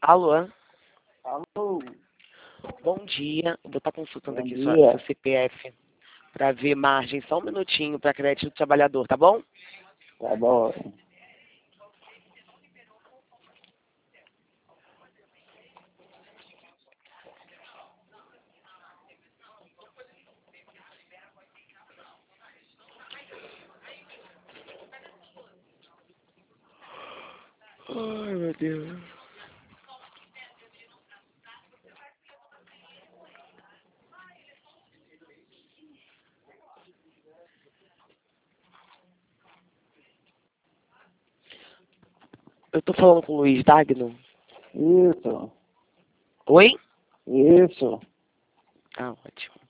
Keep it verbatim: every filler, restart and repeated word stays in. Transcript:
Alô? Alô? Bom dia. Eu vou estar consultando Bom aqui dia. sua, seu C P F para ver margem. Só um minutinho para crédito do trabalhador, tá bom? Tá bom. Ai, meu Deus. Eu tô falando com o Luiz Dagno. Isso. Oi? Isso. Ah, ótimo.